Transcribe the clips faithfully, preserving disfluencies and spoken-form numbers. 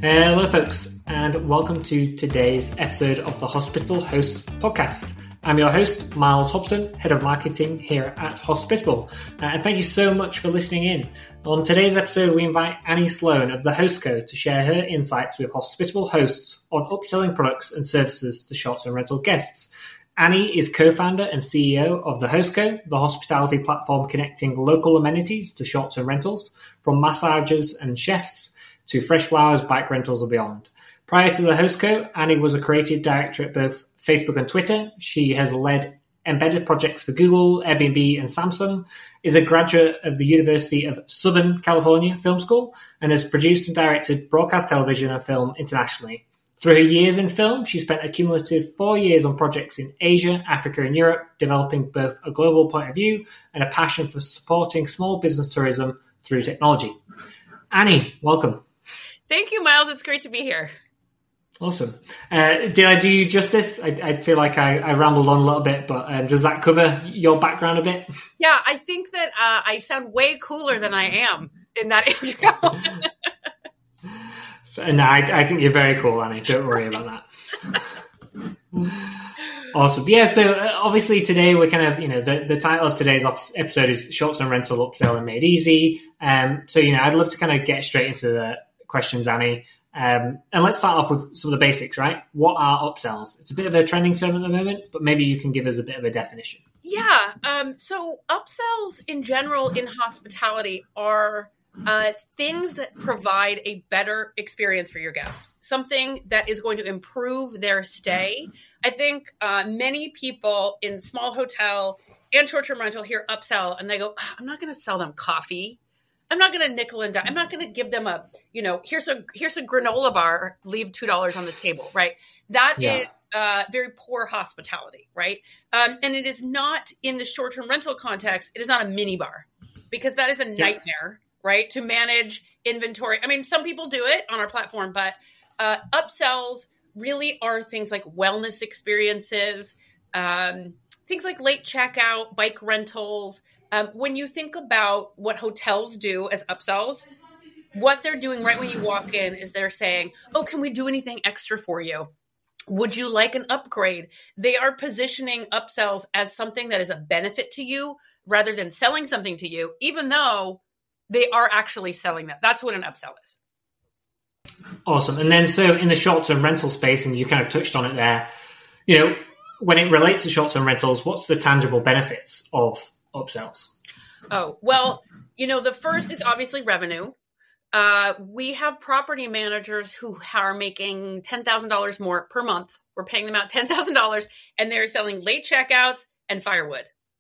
Hello, folks, and welcome to today's episode of the Hospitable Hosts podcast. I'm your host, Miles Hobson, Head of Marketing here at Hospitable, uh, and thank you so much for listening in. On today's episode, we invite Annie Sloan of The HostCo to share her insights with Hospitable hosts on upselling products and services to short-term rental guests. Annie is co-founder and C E O of The HostCo, the hospitality platform connecting local amenities to short-term rentals, from massages and chefs to fresh flowers, bike rentals, and beyond. Prior to The HostCo, Annie was a creative director at both Facebook and Twitter. She has led embedded projects for Google, Airbnb, and Samsung, is a graduate of the University of Southern California Film School, and has produced and directed broadcast television and film internationally. Through her years in film, she spent a cumulative four years on projects in Asia, Africa, and Europe, developing both a global point of view and a passion for supporting small business tourism through technology. Annie, welcome. Thank you, Miles. It's great to be here. Awesome. Uh, did I do you justice? I, I feel like I, I rambled on a little bit, but um, does that cover your background a bit? Yeah, I think that uh, I sound way cooler than I am in that intro. And I, I think you're very cool, Annie. Don't worry about that. Awesome. Yeah, so uh, obviously today we're kind of, you know, the, the title of today's op- episode is Short-Term Rental Upsell and Made Easy. Um, so, you know, I'd love to kind of get straight into the questions, Annie. Um, and let's start off with some of the basics, right? What are upsells? It's a bit of a trending term at the moment, but maybe you can give us a bit of a definition. Yeah. Um, so upsells in general in hospitality are uh, things that provide a better experience for your guests, something that is going to improve their stay. I think uh, many people in small hotel and short-term rental hear upsell and they go, I'm not going to sell them coffee. I'm not going to nickel and dime. I'm not going to give them a, you know, here's a here's a granola bar, leave two dollars on the table, right? That yeah. is uh, very poor hospitality, right? Um, and it is not in the short-term rental context. It is not a mini bar because that is a nightmare, yeah. right? To manage inventory. I mean, some people do it on our platform, but uh, upsells really are things like wellness experiences, um, things like late checkout, bike rentals. Um, when you think about what hotels do as upsells, what they're doing right when you walk in is they're saying, oh, can we do anything extra for you? Would you like an upgrade? They are positioning upsells as something that is a benefit to you rather than selling something to you, even though they are actually selling that. That's what an upsell is. Awesome. And then so in the short-term rental space, and you kind of touched on it there, you know, when it relates to short-term rentals, what's the tangible benefits of upsells? Oh, well, you know, the first is obviously revenue. Uh, we have property managers who are making ten thousand dollars more per month. We're paying them out ten thousand dollars and they're selling late checkouts and firewood.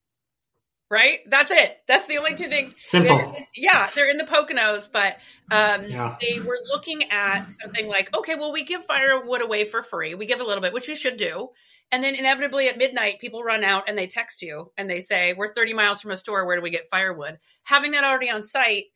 Right? That's it. That's the only two things. Simple. They're, yeah, they're in the Poconos, but um, yeah. they were looking at something like, okay, well, we give firewood away for free. We give a little bit, which we should do. And then inevitably at midnight, people run out and they text you and they say, we're thirty miles from a store. Where do we get firewood? Having that already on site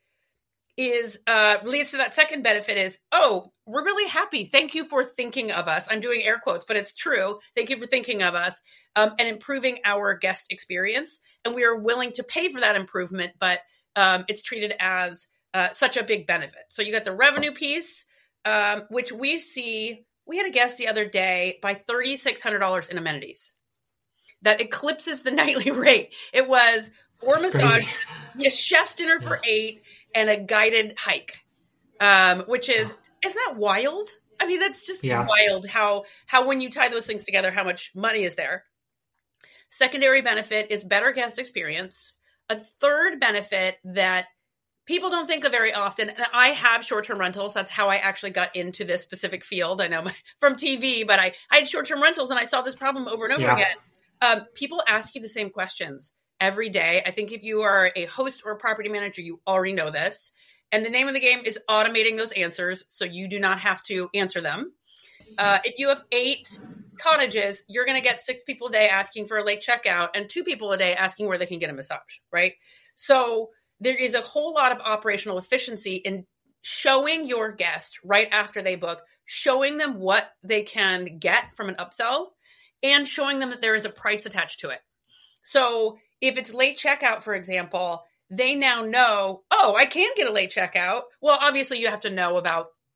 is uh, leads to that second benefit is, oh, we're really happy. Thank you for thinking of us. I'm doing air quotes, but it's true. Thank you for thinking of us um, and improving our guest experience. And we are willing to pay for that improvement, but um, it's treated as uh, such a big benefit. So you got the revenue piece, um, which we see. We had a guest the other day buy three thousand six hundred dollars in amenities. That eclipses the nightly rate. It was four massages, a chef's dinner yeah. for eight, and a guided hike, um, which is, isn't that wild? I mean, that's just yeah. wild how, how when you tie those things together, how much money is there. Secondary benefit is better guest experience. A third benefit that people don't think of very often, and I have short-term rentals. That's how I actually got into this specific field. I know my, from T V, but I, I had short-term rentals, and I saw this problem over and over yeah. again. Um, people ask you the same questions every day. I think if you are a host or a property manager, you already know this. And the name of the game is automating those answers so you do not have to answer them. Uh, if you have eight cottages, you're going to get six people a day asking for a late checkout and two people a day asking where they can get a massage, right? So there is a whole lot of operational efficiency in showing your guest right after they book, showing them what they can get from an upsell and showing them that there is a price attached to it. So if it's late checkout, for example, they now know, oh, I can get a late checkout. Well, obviously you have to know about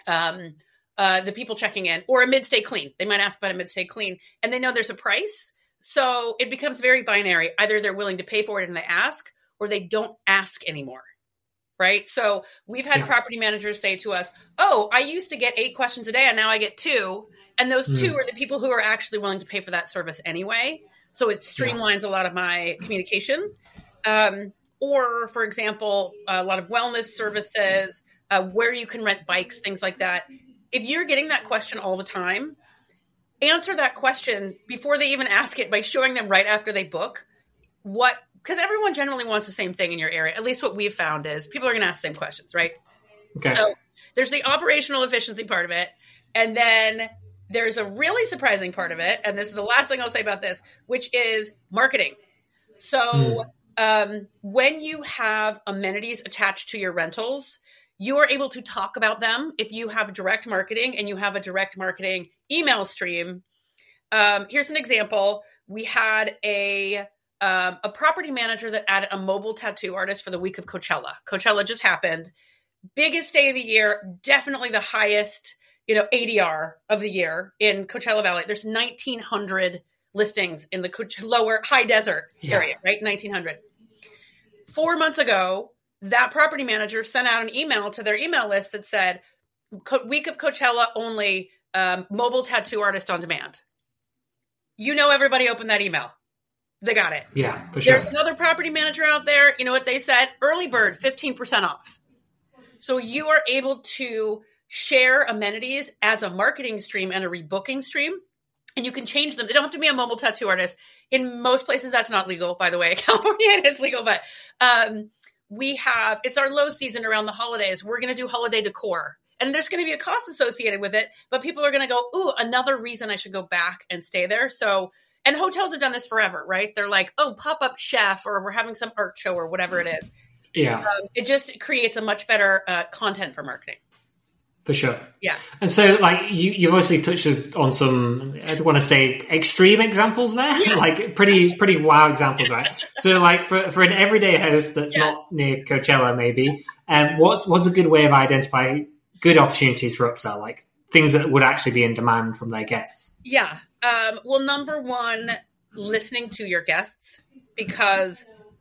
um, uh, the people checking in, or a mid-stay clean. They might ask about a mid-stay clean, and they know there's a price. So it becomes very binary. Either they're willing to pay for it and they ask, or they don't ask anymore. Right. So we've had yeah. property managers say to us, oh, I used to get eight questions a day and now I get two. And those mm. two are the people who are actually willing to pay for that service anyway. So it streamlines yeah. a lot of my communication. Um, or, for example, a lot of wellness services, uh, where you can rent bikes, things like that. If you're getting that question all the time, answer that question before they even ask it by showing them right after they book what, because everyone generally wants the same thing in your area. At least what we've found is people are going to ask the same questions, right? Okay. So there's the operational efficiency part of it. And then there's a really surprising part of it. And this is the last thing I'll say about this, which is marketing. So mm. um, when you have amenities attached to your rentals, you are able to talk about them. If you have direct marketing and you have a direct marketing email stream. Um, here's an example. We had a Um, a property manager that added a mobile tattoo artist for the week of Coachella. Coachella just happened. Biggest day of the year, definitely the highest, you know, A D R of the year in Coachella Valley. There's nineteen hundred listings in the Coach- lower high desert yeah. area, right? nineteen hundred. Four months ago, that property manager sent out an email to their email list that said, week of Coachella only, um, mobile tattoo artist on demand. You know, everybody opened that email. They got it. Yeah, for sure. There's another property manager out there. You know what they said? Early bird, fifteen percent off. So you are able to share amenities as a marketing stream and a rebooking stream, and you can change them. They don't have to be a mobile tattoo artist. In most places, that's not legal, by the way. California, it is legal, but um, we have, it's our low season around the holidays. We're going to do holiday decor. And there's going to be a cost associated with it, but people are going to go, ooh, another reason I should go back and stay there. So And hotels have done this forever, right? They're like, oh, pop-up chef, or we're having some art show or whatever it is. Yeah. Um, it just creates a much better uh, content for marketing. For sure. Yeah. And so, like, you, you've obviously touched on some, I don't want to say extreme examples there, yeah. like pretty pretty wow examples, right? So, like, for, for an everyday host that's yes. not near Coachella, maybe, um, what's, what's a good way of identifying good opportunities for upsell, like things that would actually be in demand from their guests? Yeah. Um, well, number one, listening to your guests, because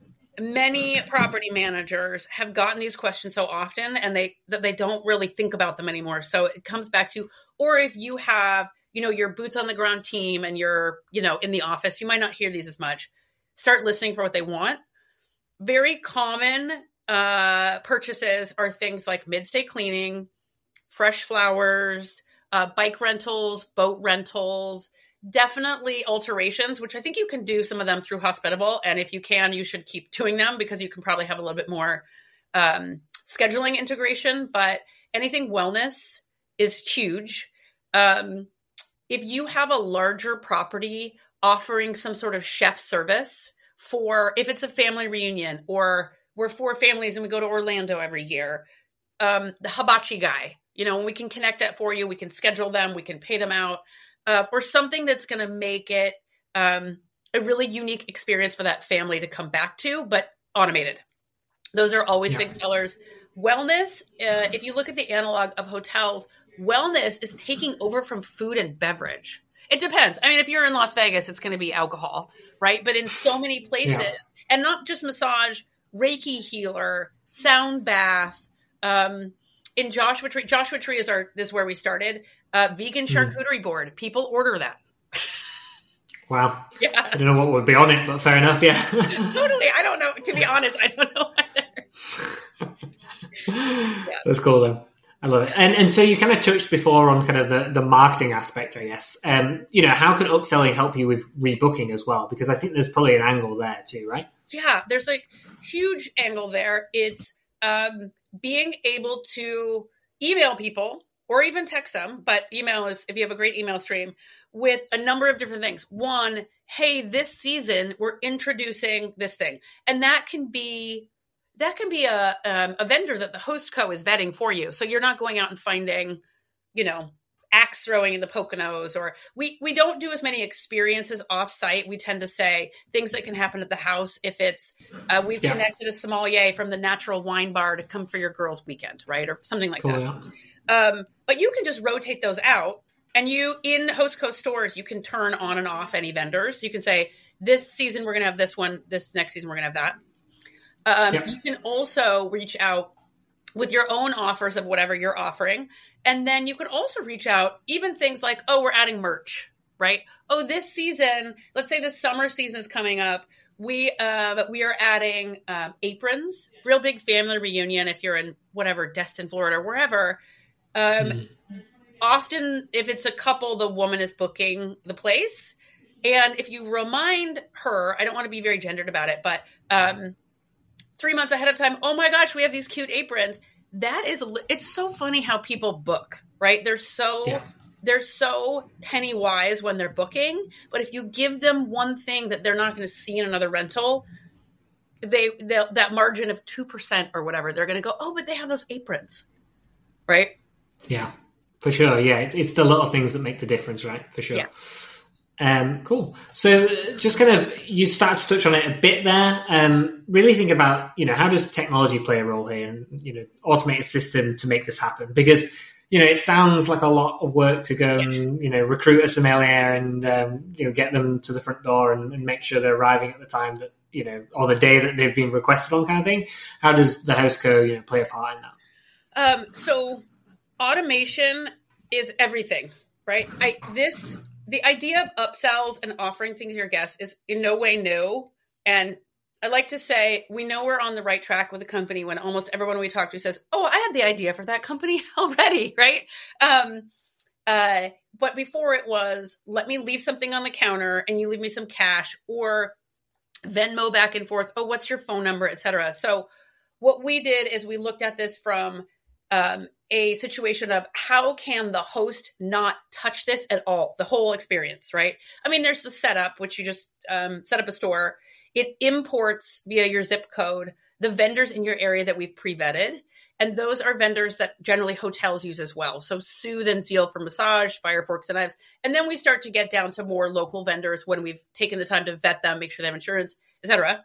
many property managers have gotten these questions so often and they that they don't really think about them anymore. So it comes back to, or if you have, you know, your boots on the ground team and you're, you know, in the office, you might not hear these as much. Start listening for what they want. Very common uh, purchases are things like mid-stay cleaning, fresh flowers, uh, bike rentals, boat rentals, definitely alterations, which I think you can do some of them through Hospitable. And if you can, you should keep doing them because you can probably have a little bit more um, scheduling integration. But anything wellness is huge. Um, if you have a larger property offering some sort of chef service for, if it's a family reunion or we're four families and we go to Orlando every year, um, the hibachi guy, you know, we can connect that for you. We can schedule them. We can pay them out. Uh, or something that's going to make it um, a really unique experience for that family to come back to, but automated. Those are always yeah. big sellers. Wellness, uh, if you look at the analog of hotels, wellness is taking over from food and beverage. It depends. I mean, if you're in Las Vegas, it's going to be alcohol, right? But in so many places, yeah. and not just massage, Reiki healer, sound bath, um, in Joshua Tree, Joshua Tree is our is where we started. Uh, vegan charcuterie mm. board. People order that. Wow. Yeah. I don't know what would be on it, but fair enough. Yeah. Totally. I don't know. To be honest, I don't know either. yeah. That's cool though. I love it. And and so you kind of touched before on kind of the, the marketing aspect, I guess. Um, you know, how can upselling help you with rebooking as well? Because I think there's probably an angle there too, right? Yeah, there's like huge angle there. It's um, being able to email people or even text them, but email is, if you have a great email stream, with a number of different things. One, hey, this season we're introducing this thing. And that can be that can be a um, a vendor that the host co is vetting for you. So you're not going out and finding, you know, axe throwing in the Poconos, or we, we don't do as many experiences off site. We tend to say things that can happen at the house. If it's, uh, we've yeah. connected a sommelier from the Natural Wine Bar to come for your girls' weekend, right? Or something like cool, that. Yeah. Um, but you can just rotate those out. And you, in HostCo stores, you can turn on and off any vendors. You can say, this season we're going to have this one. This next season we're going to have that. Um, yeah. You can also reach out with your own offers of whatever you're offering. And then you can also reach out, even things like, oh, we're adding merch, right? Oh, this season, let's say the summer season is coming up. We uh, we are adding um, aprons, real big family reunion. If you're in whatever, Destin, Florida, or wherever. Um, mm. Often, if it's a couple, the woman is booking the place. And if you remind her, I don't want to be very gendered about it, but um, three months ahead of time, oh my gosh, we have these cute aprons. That is, it's so funny how people book, right? They're so, yeah. they're so penny wise when they're booking. But if you give them one thing that they're not going to see in another rental, they, that margin of two percent or whatever, they're going to go, oh, but they have those aprons, right? Yeah. For sure, yeah. It's, it's the little things that make the difference, right? For sure. Yeah. Um, cool. So just kind of, you started to touch on it a bit there. Um, really think about, you know, how does technology play a role here and, you know, automate a system to make this happen? Because, you know, it sounds like a lot of work to go and, you know, recruit a sommelier and, um, you know, get them to the front door and, and make sure they're arriving at the time that, you know, or the day that they've been requested on, kind of thing. How does the HostCo, you know, play a part in that? Um, so automation is everything, right? I, this, the idea of upsells and offering things to your guests is in no way new. And I like to say, we know we're on the right track with the company when almost everyone we talk to says, oh, I had the idea for that company already, right? Um, uh, but before it was, let me leave something on the counter and you leave me some cash, or Venmo back and forth. Oh, what's your phone number, et cetera. So what we did is we looked at this from um, a situation of how can the host not touch this at all, the whole experience, right? I mean, there's the setup, which you just um, set up a store. It imports via your zip code the vendors in your area that we've pre-vetted. And those are vendors that generally hotels use as well. So Soothe and Zeal for massage, Fire, Forks, and Knives. And then we start to get down to more local vendors when we've taken the time to vet them, make sure they have insurance, et cetera.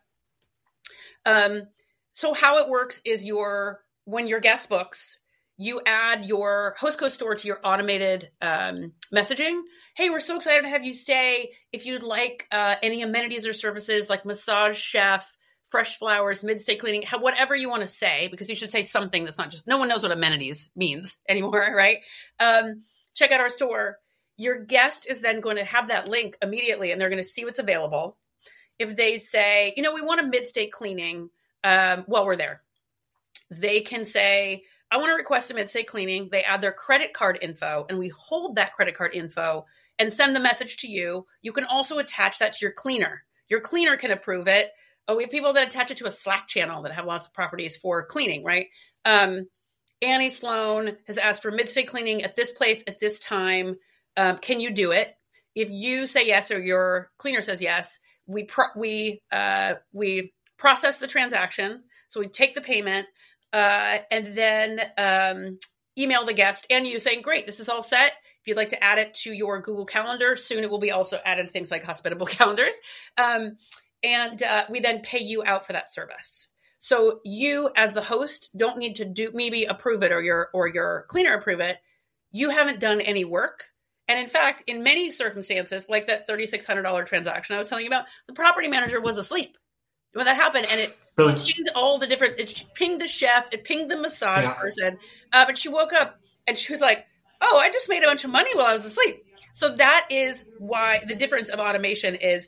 Um, so how it works is your, when your guest books, you add your HostCo store to your automated um, messaging. Hey, we're so excited to have you stay. If you'd like uh, any amenities or services like massage chef, fresh flowers, mid-stay cleaning, whatever you want to say, because you should say something that's not just, no one knows what amenities means anymore, right? Um, check out our store. Your guest is then going to have that link immediately and they're going to see what's available. If they say, you know, we want a mid-stay cleaning um, while we're there, they can say, I want to request a mid-stay cleaning. They add their credit card info and we hold that credit card info and send the message to you. You can also attach that to your cleaner. Your cleaner can approve it. Oh, we have people that attach it to a Slack channel that have lots of properties for cleaning, right? Um, Annie Sloan has asked for mid-stay cleaning at this place at this time. Um, can you do it? If you say yes or your cleaner says yes, we pro- we uh, we process the transaction. So we take the payment. Uh, and then um, email the guest and you saying, great, this is all set. If you'd like to add it to your Google Calendar, soon it will be also added to things like hospitable calendars. Um, and uh, we then pay you out for that service. So you as the host don't need to do maybe approve it or your or your cleaner approve it. You haven't done any work. And in fact, in many circumstances, like that three thousand six hundred dollars transaction I was telling you about, the property manager was asleep when that happened, and it Brilliant. pinged all the different, it pinged the chef, it pinged the massage yeah. person, uh, but she woke up and she was like, oh, I just made a bunch of money while I was asleep. So that is why the difference of automation is,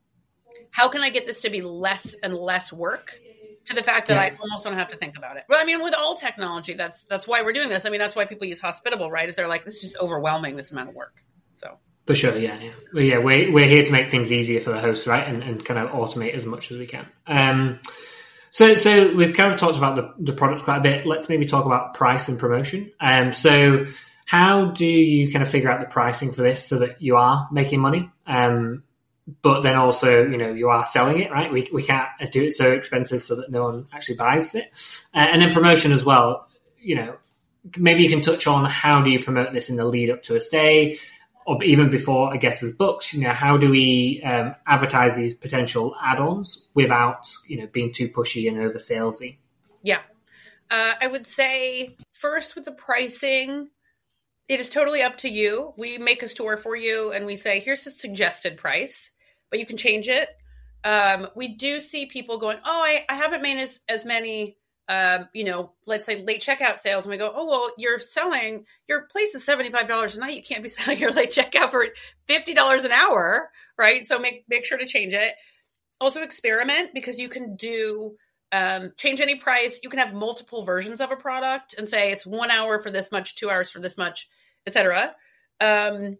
how can I get this to be less and less work to the fact that yeah. I almost don't have to think about it? Well, I mean, with all technology, that's that's why we're doing this. I mean, that's why people use Hospitable, right? Is they're like, this is just overwhelming, this amount of work. So. For sure, yeah, yeah, well, yeah. We're we're here to make things easier for the host, right, and, and kind of automate as much as we can. Um, so so we've kind of talked about the, the product quite a bit. Let's maybe talk about price and promotion. Um, so how do you kind of figure out the pricing for this so that you are making money, um, but then also you know you are selling it, right? We we can't do it so expensive so that no one actually buys it, uh, and then promotion as well. You know, maybe you can touch on how do you promote this in the lead up to a stay, or even before a guest is booked. You know, how do we um, advertise these potential add-ons without, you know, being too pushy and over salesy? Yeah. Uh, I would say first with the pricing, it is totally up to you. We make a store for you and we say, here's the suggested price, but you can change it. Um, we do see people going, oh, I, I haven't made as, as many, um, you know, let's say late checkout sales. And we go, oh, well, you're selling, your place is seventy-five dollars a night. You can't be selling your late checkout for fifty dollars an hour, right? So make, make sure to change it. Also experiment, because you can do Um, change any price. You can have multiple versions of a product and say it's one hour for this much, two hours for this much, et cetera. Um,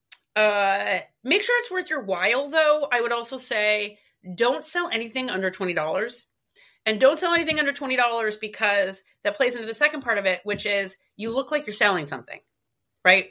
uh, make sure it's worth your while, though. I would also say don't sell anything under twenty dollars. And don't sell anything under twenty dollars, because that plays into the second part of it, which is you look like you're selling something, right?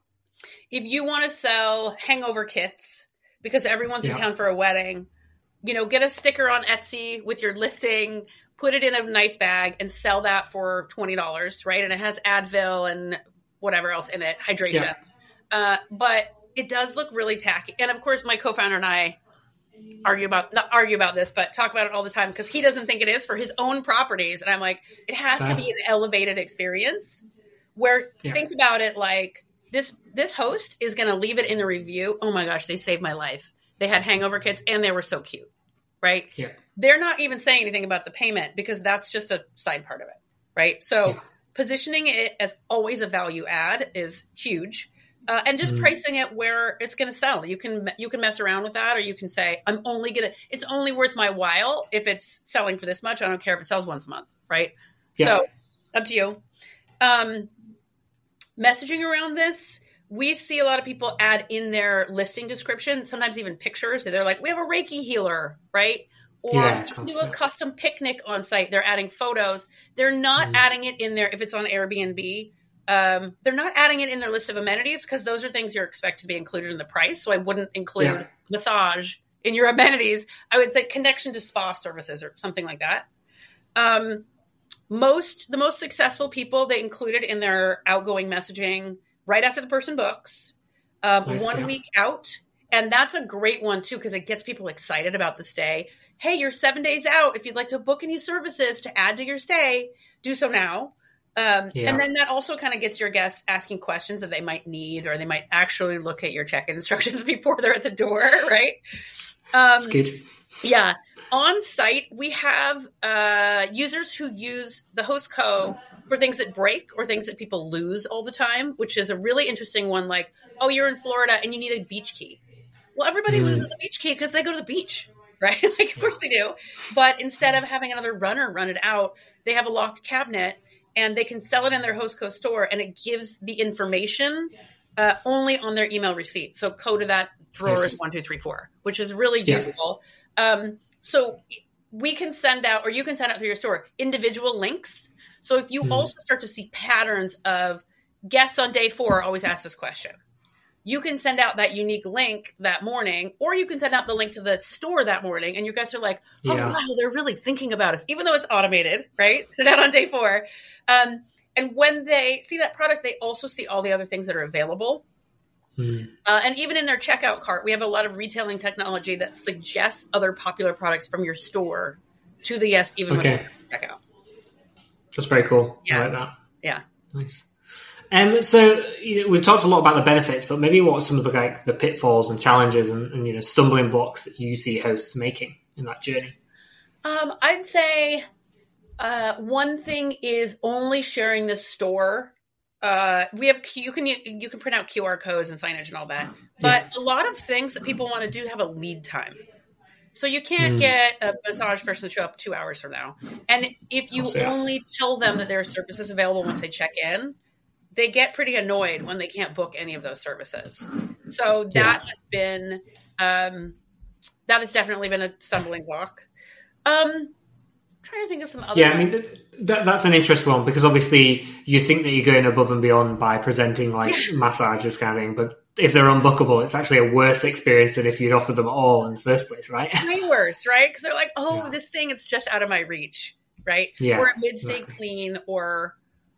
If you want to sell hangover kits because everyone's yeah. in town for a wedding, you know, get a sticker on Etsy with your listing, put it in a nice bag and sell that for twenty dollars, right? And it has Advil and whatever else in it, hydration. Yeah. Uh, but it does look really tacky. And of course, my co-founder and I argue about, not argue about this, but talk about it all the time because he doesn't think it is for his own properties. And I'm like, it has wow. to be an elevated experience where yeah. think about it like this, this host is going to leave it in the review. Oh my gosh, they saved my life. They had hangover kits and they were so cute, right? Yeah. They're not even saying anything about the payment because that's just a side part of it, right? So yeah. positioning it as always a value add is huge. Uh, and just mm. pricing it where it's going to sell. You can you can mess around with that, or you can say, I'm only going to, it's only worth my while if it's selling for this much. I don't care if it sells once a month, right? Yeah. So up to you. Um, messaging around this, we see a lot of people add in their listing description, sometimes even pictures. They're like, we have a Reiki healer, right? Or yeah, you can do a custom picnic on site. They're adding photos. They're not mm. adding it in there if it's on Airbnb. Um, they're not adding it in their list of amenities because those are things you're expected to be included in the price. So I wouldn't include yeah. massage in your amenities. I would say connection to spa services or something like that. Um, most, the most successful people, they included in their outgoing messaging right after the person books, um, nice, one yeah. week out. And that's a great one too, because it gets people excited about the stay. Hey, you're seven days out. If you'd like to book any services to add to your stay, do so now. Um, yeah. And then that also kind of gets your guests asking questions that they might need, or they might actually look at your check-in instructions before they're at the door, right? Um, That's good. Yeah. On site, we have uh, users who use the host co for things that break or things that people lose all the time, which is a really interesting one. Like, oh, you're in Florida and you need a beach key. Well, everybody mm. loses a beach key because they go to the beach, right? Like, of course they do. But instead of having another runner run it out, they have a locked cabinet. And they can sell it in their host co store, and it gives the information uh, only on their email receipt. So code of that drawer is one, two, three, four, which is really yeah. useful. Um, so we can send out, or you can send out through your store, individual links. So if you mm. also start to see patterns of guests on day four always ask this question, you can send out that unique link that morning, or you can send out the link to the store that morning, and your guests are like, oh, yeah. wow, they're really thinking about us, even though it's automated, right? Send it out on day four. Um, and when they see that product, they also see all the other things that are available. Mm. Uh, and even in their checkout cart, we have a lot of retailing technology that suggests other popular products from your store to the guest, even okay. when they check out. That's very cool. Yeah. I like that. Yeah. Nice. Um, so you know, we've talked a lot about the benefits, but maybe what are some of the like the pitfalls and challenges and, and you know stumbling blocks that you see hosts making in that journey? Um, I'd say uh, one thing is only sharing the store. Uh, we have you can you can print out Q R codes and signage and all that, but yeah. a lot of things that people want to do have a lead time. So you can't mm. get a massage person to show up two hours from now, and if you only tell them that there are services available once they check in, they get pretty annoyed when they can't book any of those services. So that yeah. has been, um, that has definitely been a stumbling block. Um, I'm trying to think of some other. Yeah, I mean, that, that's an interesting one because obviously you think that you're going above and beyond by presenting like massages kind of thing, but if they're unbookable, it's actually a worse experience than if you'd offered them all in the first place, right? Way worse, right? Because they're like, oh, yeah. this thing, it's just out of my reach, right? Yeah, or it mid-stay exactly. clean, or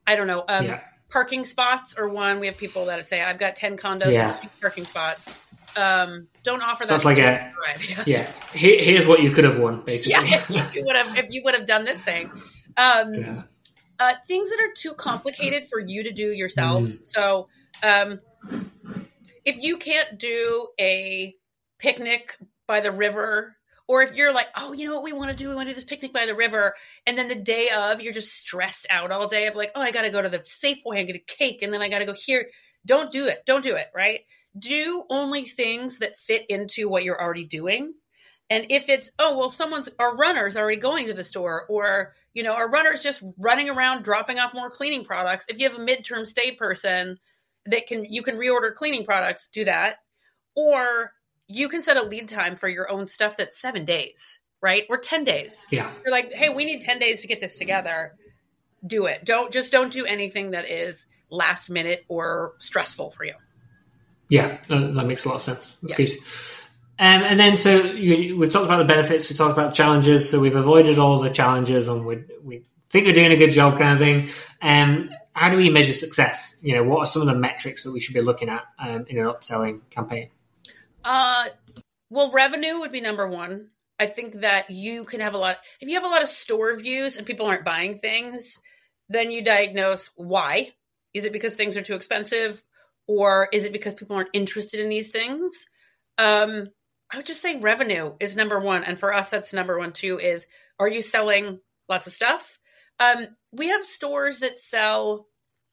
I don't know. Um, yeah. Parking spots are one. We have people that say, I've got ten condos, Yeah. and parking spots. Um, don't offer that. That's like a, yeah. yeah. Here, here's what you could have won, basically. Yeah, if you would have, if you would have done this thing. Um, yeah. uh, things that are too complicated for you to do yourselves. Mm. So, um, if you can't do a picnic by the river, or if you're like, oh, you know what we want to do? We want to do this picnic by the river. And then the day of, you're just stressed out all day. I'm like, oh, I got to go to the Safeway and get a cake. And then I got to go here. Don't do it. Don't do it. Right. Do only things that fit into what you're already doing. And if it's, oh, well, someone's, our runner's already going to the store, or, you know, our runner's just running around dropping off more cleaning products. If you have a midterm stay person that can, you can reorder cleaning products, do that. Or you can set a lead time for your own stuff that's seven days, right? Or ten days. Yeah. You're like, hey, we need ten days to get this together. Do it. Don't, just don't do anything that is last minute or stressful for you. Yeah, that makes a lot of sense. That's yeah. good. Um, and then, so you, we've talked about the benefits, we talked about the challenges, so we've avoided all the challenges, and we we think we're doing a good job, kind of thing. Um, how do we measure success? You know, what are some of the metrics that we should be looking at um, in an upselling campaign? Uh, well, revenue would be number one. I think that you can have a lot. If you have a lot of store views and people aren't buying things, then you diagnose why. Is it because things are too expensive, or is it because people aren't interested in these things? Um, I would just say revenue is number one. And for us, that's number one too, is, are you selling lots of stuff? Um, we have stores that sell,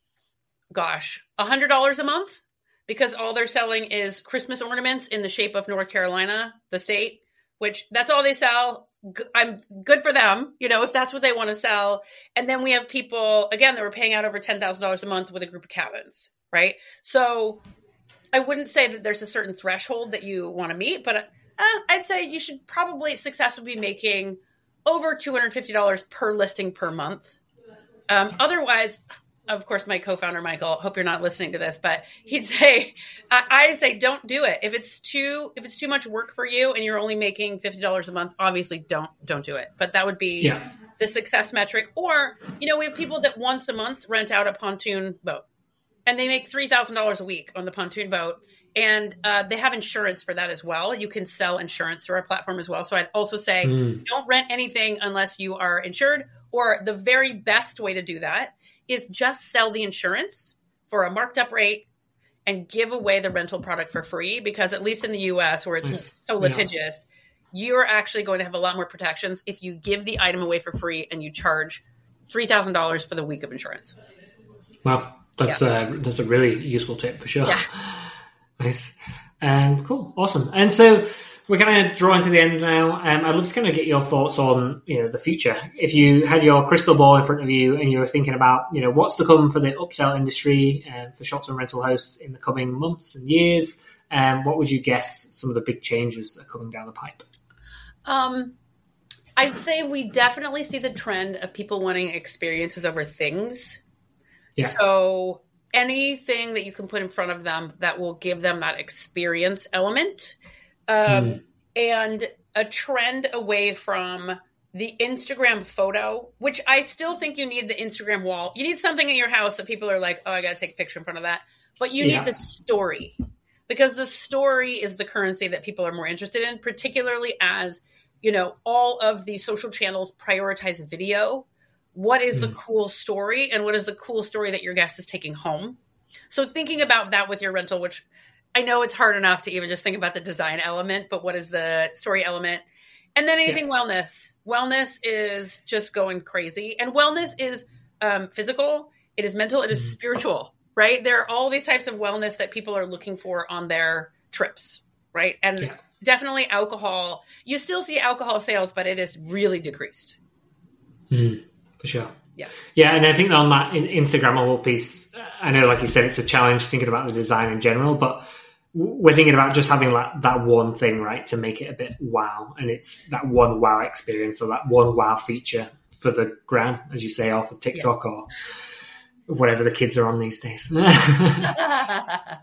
gosh, a hundred dollars a month, because all they're selling is Christmas ornaments in the shape of North Carolina, the state, which that's all they sell. I'm good for them, you know, if that's what they want to sell. And then we have people, again, that were paying out over ten thousand dollars a month with a group of cabins, right? So I wouldn't say that there's a certain threshold that you want to meet, but uh, I'd say you should probably, success would be making over two hundred fifty dollars per listing per month. Um, otherwise, of course, my co-founder, Michael, hope you're not listening to this, but he'd say, I, I'd say, don't do it. If it's too, if it's too much work for you and you're only making fifty dollars a month, obviously don't, don't do it. But that would be yeah. the success metric. Or, you know, we have people that once a month rent out a pontoon boat, and they make three thousand dollars a week on the pontoon boat. And uh, they have insurance for that as well. You can sell insurance through our platform as well. So I'd also say, mm. don't rent anything unless you are insured. Or the very best way to do that is just sell the insurance for a marked up rate and give away the rental product for free. Because at least in the U S, where it's nice. so litigious, yeah. you're actually going to have a lot more protections if you give the item away for free and you charge three thousand dollars for the week of insurance. Wow. That's, yeah. uh, that's a really useful tip for sure. Yeah. Nice. Um, cool. Awesome. And so we're kind of drawing to the end now. Um, I'd love to kind of get your thoughts on, you know, the future. If you had your crystal ball in front of you and you were thinking about, you know, what's to come for the upsell industry uh, for shops and rental hosts in the coming months and years, um, what would you guess some of the big changes that are coming down the pipe? Um, I'd say we definitely see the trend of people wanting experiences over things. Yeah. So anything that you can put in front of them that will give them that experience element, um, mm. and a trend away from the Instagram photo, which I still think you need the Instagram wall. You need something in your house that people are like, oh, I got to take a picture in front of that. But you yeah. need the story, because the story is the currency that people are more interested in, particularly as, you know, all of the social channels prioritize video. What is mm. the cool story, and what is the cool story that your guest is taking home? So thinking about that with your rental, which I know it's hard enough to even just think about the design element, but what is the story element? And then anything yeah. wellness. Wellness is just going crazy. And wellness is um, physical, it is mental, it is mm. spiritual, right? There are all these types of wellness that people are looking for on their trips, right? And yeah. definitely alcohol. You still see alcohol sales, but it is really decreased. Mm. For sure. Yeah. Yeah. And I think on that Instagrammable piece, I know, like you said, it's a challenge thinking about the design in general, but we're thinking about just having that, that one thing, right, to make it a bit wow. And it's that one wow experience, or that one wow feature for the gram, as you say, or for TikTok yeah. or whatever the kids are on these days. yeah.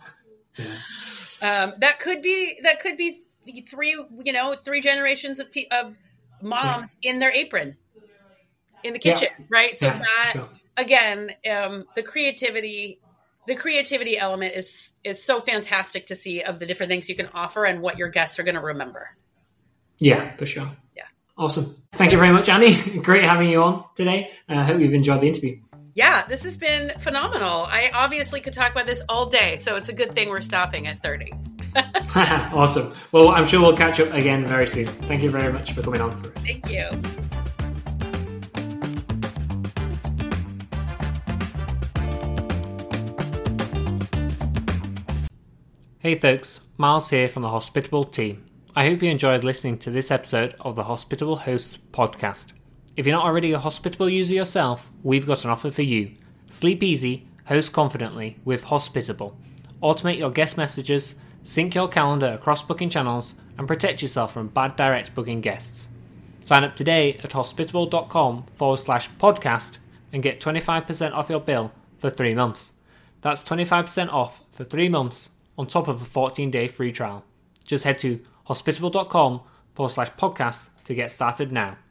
um, that could be, that could be three, you know, three generations of, of moms yeah. in their apron. In the kitchen, yeah. right? So yeah, that, sure. again, um, the creativity, the creativity element is is so fantastic to see of the different things you can offer and what your guests are going to remember. Yeah, for sure. Yeah. Awesome. Thank you very much, Annie. Great having you on today. I uh, hope you've enjoyed the interview. Yeah, this has been phenomenal. I obviously could talk about this all day, so it's a good thing we're stopping at thirty. Awesome. Well, I'm sure we'll catch up again very soon. Thank you very much for coming on. Thank you. Hey folks, Miles here from the Hospitable team. I hope you enjoyed listening to this episode of the Hospitable Hosts podcast. If you're not already a Hospitable user yourself, we've got an offer for you. Sleep easy, host confidently with Hospitable. Automate your guest messages, sync your calendar across booking channels, and protect yourself from bad direct booking guests. Sign up today at hospitable.com forward slash podcast and get twenty-five percent off your bill for three months. That's twenty-five percent off for three months on top of a fourteen-day free trial. Just head to hospitable.com forward slash podcast to get started now.